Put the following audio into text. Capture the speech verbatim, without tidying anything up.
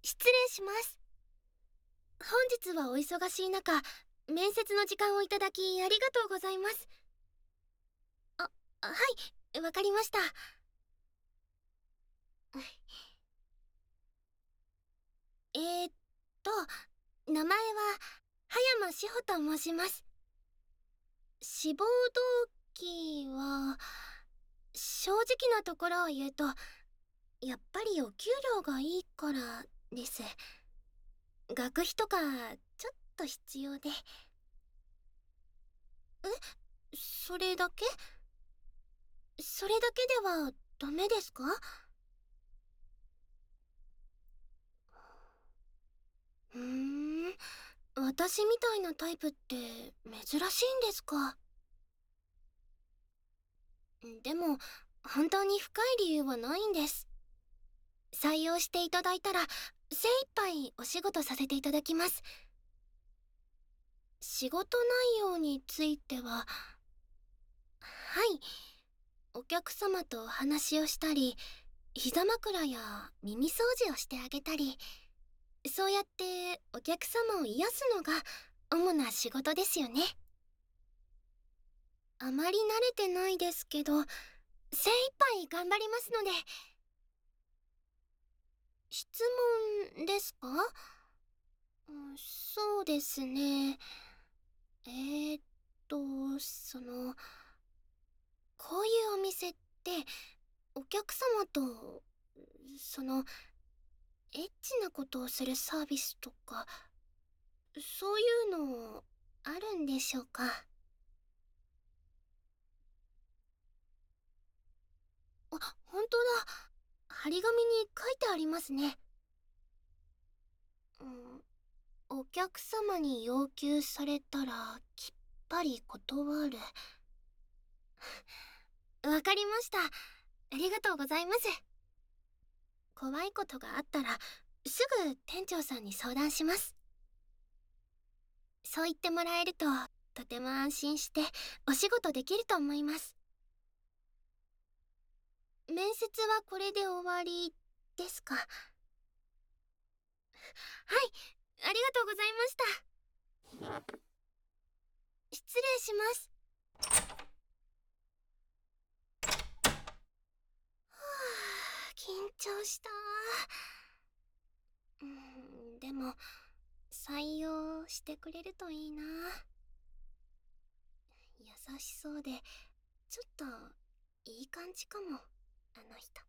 失礼します。本日はお忙しい中、面接の時間をいただきありがとうございます。あ、はい、わかりました。えーっと、名前は、葉山志保と申します。志望動機は、正直なところを言うと、やっぱりお給料がいいからです。学費とか、ちょっと必要で。え、それだけ？それだけではダメですか？うーん、私みたいなタイプって珍しいんですか？でも、本当に深い理由はないんです。採用していただいたら、精一杯お仕事させていただきます。仕事内容については、はい、お客様とお話をしたり、膝枕や耳掃除をしてあげたり、そうやってお客様を癒すのが主な仕事ですよね。あまり慣れてないですけど、精一杯頑張りますので。質問ですか？うん、そうですね。えーっと、その、こういうお店って、お客様と、その、エッチなことをするサービスとか、そういうの、あるんでしょうか？あ、本当だ。張り紙に書いてありますね。うん、お客様に要求されたら、きっぱり断る。わかりました。ありがとうございます。怖いことがあったら、すぐ店長さんに相談します。そう言ってもらえると、とても安心してお仕事できると思います。面接はこれで終わりですか？はい、ありがとうございました。失礼します。はあ、緊張した。うん、でも、採用してくれるといいな。優しそうで、ちょっといい感じかも、あの人。